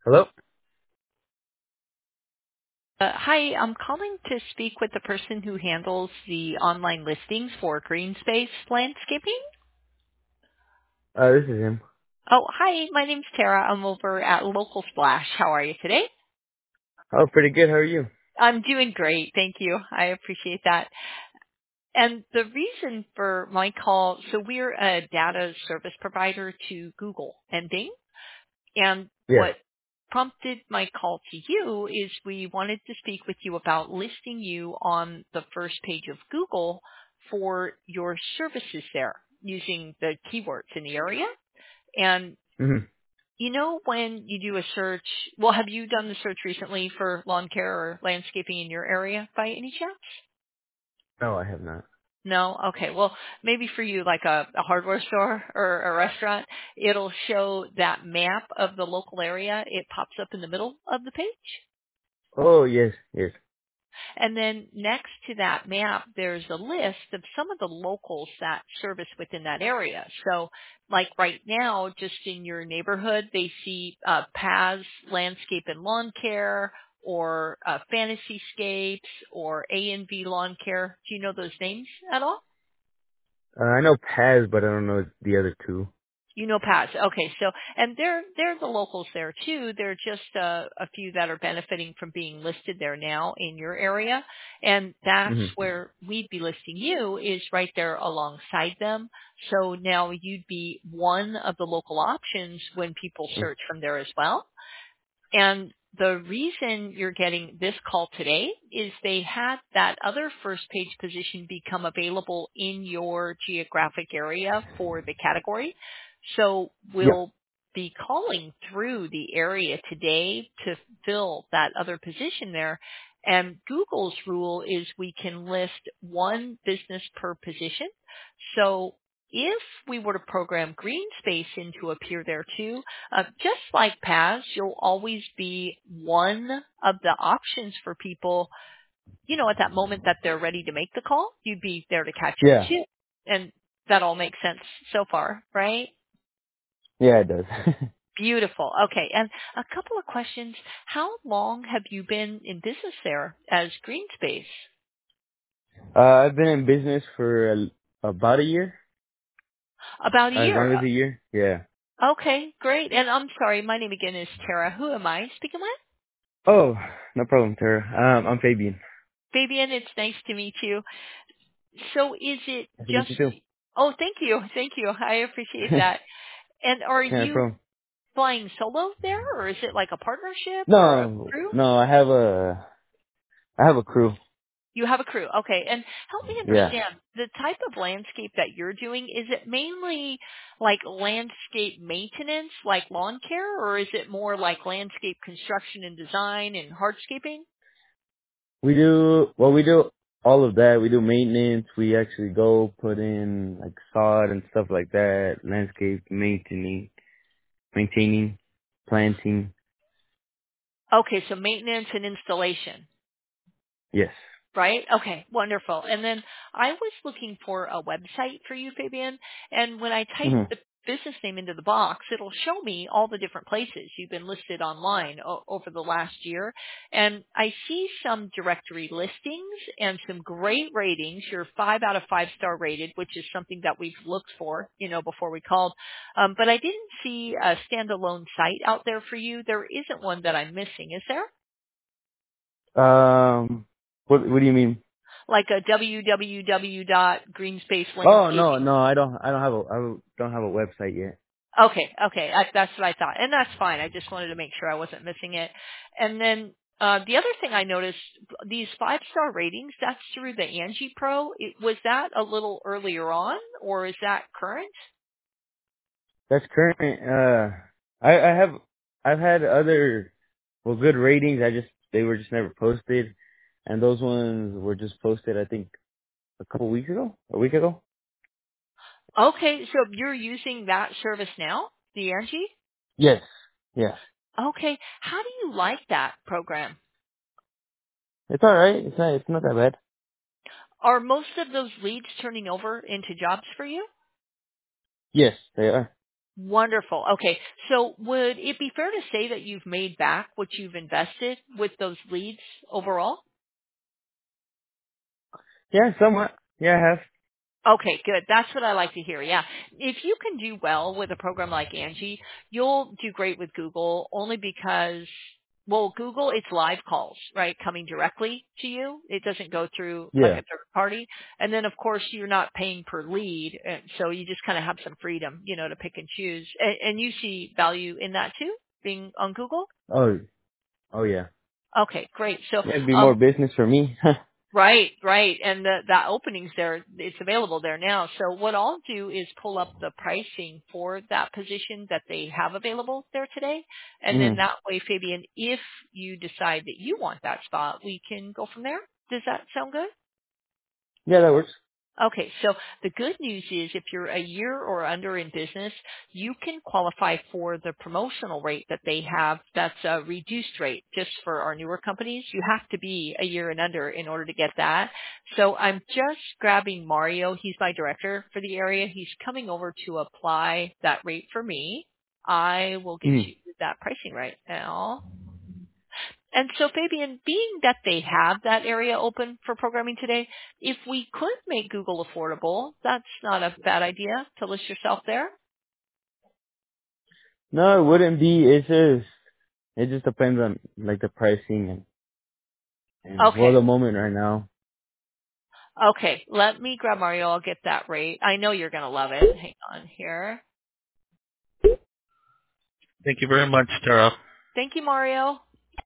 Hello? Hi, I'm calling to speak with the person who handles the online listings for Green Space Landscaping. This is him. Oh, hi, my name's Tara. I'm over at Local Splash. How are you today? Oh, pretty good. How are you? I'm doing great. Thank you. I appreciate that. And the reason for my call, so we're a data service provider to Google and Bing. And Yes. what prompted my call to you is we wanted to speak with you about listing you on the first page of Google for your services there using the keywords in the area. And hmm you know, when you do a search, well, have you done the search recently for lawn care or landscaping in your area by any chance? No, I have not. No? Okay. Well, maybe for you, like a hardware store or a restaurant, it'll show that map of the local area. It pops up in the middle of the page. Oh, yes, yes. And then next to that map, there's a list of some of the locals that service within that area. So like right now, just in your neighborhood, they see Paz Landscape and Lawn Care or Fantasy Scapes or A&V Lawn Care. Do you know those names at all? I know Paz, but I don't know the other two. You know Paz. Okay, so and they're the locals there too. They're just a few that are benefiting from being listed there now in your area, and that's hmm where we'd be listing you is right there alongside them. So now you'd be one of the local options when people search from there as well. And the reason you're getting this call today is they had that other first page position become available in your geographic area for the category. So Yeah. we'll be calling through the area today to fill that other position there. And Google's rule is we can list one business per position. So if we were to program green space in to appear there too, just like Paz, you'll always be one of the options for people, you know, at that moment that they're ready to make the call, you'd be there to catch them Yeah. too. And that all makes sense so far, right? Yeah, it does. Beautiful. Okay. And a couple of questions. How long have you been in business there as Green Space? I've been in business for about a year. About a As year. long as a year. Yeah. Okay, great. And I'm sorry, my name again is Tara. Who am I speaking with? Oh, no problem, Tara. I'm Fabian. Fabian, it's nice to meet you. So is it Nice to meet just, you too. oh, thank you. Thank you. I appreciate that. And are Yeah, no you problem. flying solo there or is it like a partnership or a No, crew? no, I have a crew. You have a crew. Okay. And help me Yeah. understand the type of landscape that you're doing. Is it mainly like landscape maintenance, like lawn care, or is it more like landscape construction and design and hardscaping? We do all of that. We do maintenance. We actually go put in like sod and stuff like that, landscape maintaining, planting. Okay. So maintenance and installation. Yes. Right? Okay, wonderful. And then I was looking for a website for you, Fabian, and when I type hmm the business name into the box, it'll show me all the different places you've been listed online over the last year. And I see some directory listings and some great ratings. You're 5 out of 5 star rated, which is something that we've looked for, you know, before we called. But I didn't see a standalone site out there for you. There isn't one that I'm missing, is there? what do you mean? Like a Oh no, www.greenspacelandscaping. no, I don't have a website yet. Okay, that's what I thought, and that's fine. I just wanted to make sure I wasn't missing it. And then the other thing I noticed, these 5 star ratings, that's through the Angie Pro. Was that a little earlier on, or is that current? That's current. I've had other good ratings. They were just never posted, and those ones were just posted. I think a week ago. Okay, so you're using that service now, the Angie? Yes. Yeah. Okay, how do you like that program? It's all right. It's not that bad. Are most of those leads turning over into jobs for you? Yes, they are. Wonderful. Okay. So would it be fair to say that you've made back what you've invested with those leads overall? Yeah, somewhat. Yeah, I have. Okay, good. That's what I like to hear. Yeah. If you can do well with a program like Angie, you'll do great with Google only because, well, Google, it's live calls, right? Coming directly to you. It doesn't go through like a Yeah. third party. And then of course you're not paying per lead. And so you just kind of have some freedom, to pick and choose. And you see value in that too, being on Google? Oh, oh yeah. Okay, great. So, Yeah, it'd be more business for me. right, right. And that opening's there, it's available there now. So what I'll do is pull up the pricing for that position that they have available there today. And then Mm. that way, Fabian, if you decide that you want that spot, we can go from there. Does that sound good? Yeah, that works. Okay, so the good news is if you're a year or under in business, you can qualify for the promotional rate that they have. That's a reduced rate just for our newer companies. You have to be a year and under in order to get that. So I'm just grabbing Mario. He's my director for the area. He's coming over to apply that rate for me. I will get Mm. you that pricing right now. And so, Fabian, being that they have that area open for programming today, if we could make Google affordable, that's not a bad idea to list yourself there. No, it wouldn't be. It just depends on like the pricing and well Okay. the moment right now. Okay. Let me grab Mario. I'll get that rate. I know you're going to love it. Hang on here. Thank you very much, Tara. Thank you, Mario.